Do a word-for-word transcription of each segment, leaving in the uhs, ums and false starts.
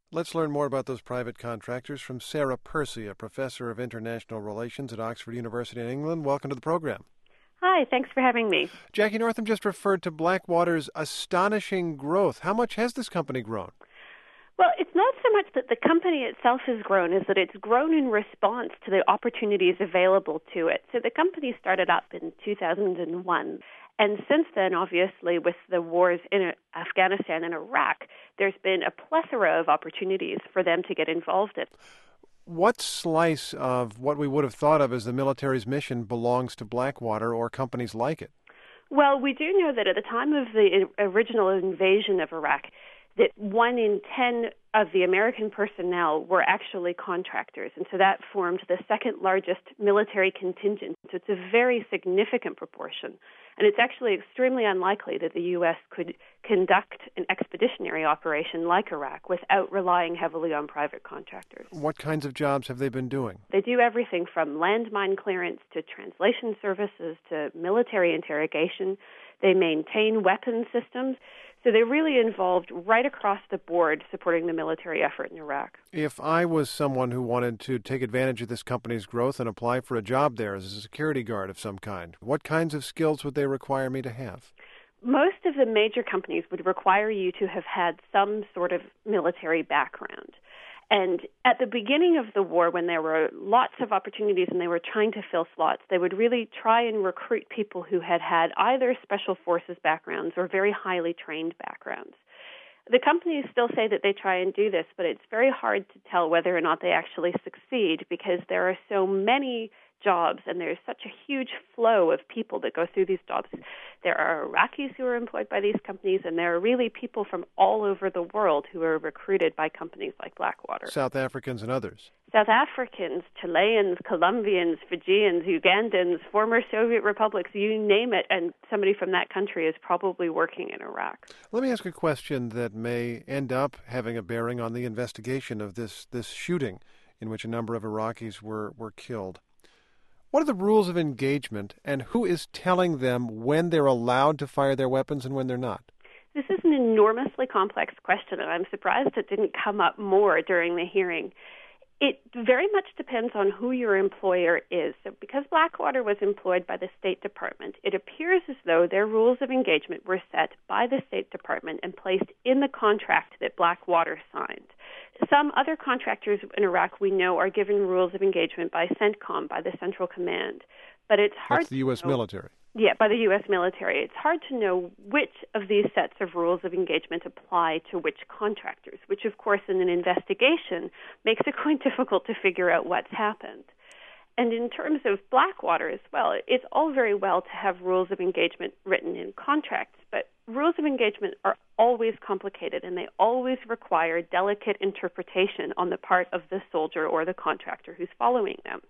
Let's learn more about those private contractors from Sarah Percy, a professor of international relations at Oxford University in England. Welcome to the program. Hi, thanks for having me. Jackie Northam just referred to Blackwater's astonishing growth. How much has this company grown? Well, it's not so much that the company itself has grown as that it's grown in response to the opportunities available to it. So the company started up in two thousand one. And since then, obviously, with the wars in Afghanistan and Iraq, there's been a plethora of opportunities for them to get involved in. What slice of what we would have thought of as the military's mission belongs to Blackwater or companies like it? Well, we do know that at the time of the original invasion of Iraq, that one in ten of the American personnel were actually contractors. And so that formed the second largest military contingent. So it's a very significant proportion. And it's actually extremely unlikely that the U S could conduct an expeditionary operation like Iraq without relying heavily on private contractors. What kinds of jobs have they been doing? They do everything from landmine clearance to translation services to military interrogation. They maintain weapon systems. So they're really involved right across the board supporting the military effort in Iraq. If I was someone who wanted to take advantage of this company's growth and apply for a job there as a security guard of some kind, what kinds of skills would they require me to have? Most of the major companies would require you to have had some sort of military background. And at the beginning of the war, when there were lots of opportunities and they were trying to fill slots, they would really try and recruit people who had had either special forces backgrounds or very highly trained backgrounds. The companies still say that they try and do this, but it's very hard to tell whether or not they actually succeed because there are so many jobs and there's such a huge flow of people that go through these jobs. There are Iraqis who are employed by these companies, and there are really people from all over the world who are recruited by companies like Blackwater. South Africans and others. South Africans, Chileans, Colombians, Fijians, Ugandans, former Soviet republics, you name it, and somebody from that country is probably working in Iraq. Let me ask a question that may end up having a bearing on the investigation of this, this shooting in which a number of Iraqis were, were killed. What are the rules of engagement, and who is telling them when they're allowed to fire their weapons and when they're not? This is an enormously complex question, and I'm surprised it didn't come up more during the hearing. It very much depends on who your employer is. So because Blackwater was employed by the State Department, it appears as though their rules of engagement were set by the State Department and placed in the contract that Blackwater signed. Some other contractors in Iraq we know are given rules of engagement by CENTCOM, by the Central Command. But it's hard That's the U S to know, military. Yeah, by the U S military. It's hard to know which of these sets of rules of engagement apply to which contractors, which, of course, in an investigation makes it quite difficult to figure out what's happened. And in terms of Blackwater as well, it's all very well to have rules of engagement written in contracts, but rules of engagement are always complicated, and they always require delicate interpretation on the part of the soldier or the contractor who's following them.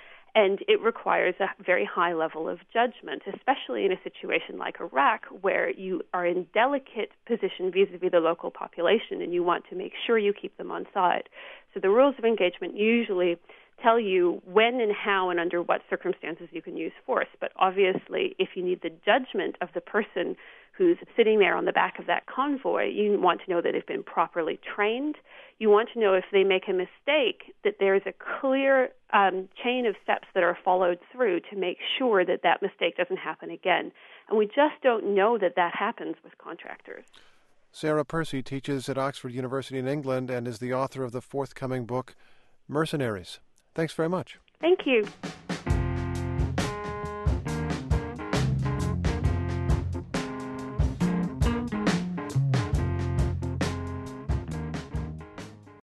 And it requires a very high level of judgment, especially in a situation like Iraq, where you are in delicate position vis-a-vis the local population, and you want to make sure you keep them on side. So the rules of engagement usually tell you when and how and under what circumstances you can use force. But obviously, if you need the judgment of the person who's sitting there on the back of that convoy, you want to know that they've been properly trained. You want to know if they make a mistake, that there's a clear um, chain of steps that are followed through to make sure that that mistake doesn't happen again. And we just don't know that that happens with contractors. Sarah Percy teaches at Oxford University in England and is the author of the forthcoming book, Mercenaries. Thanks very much. Thank you.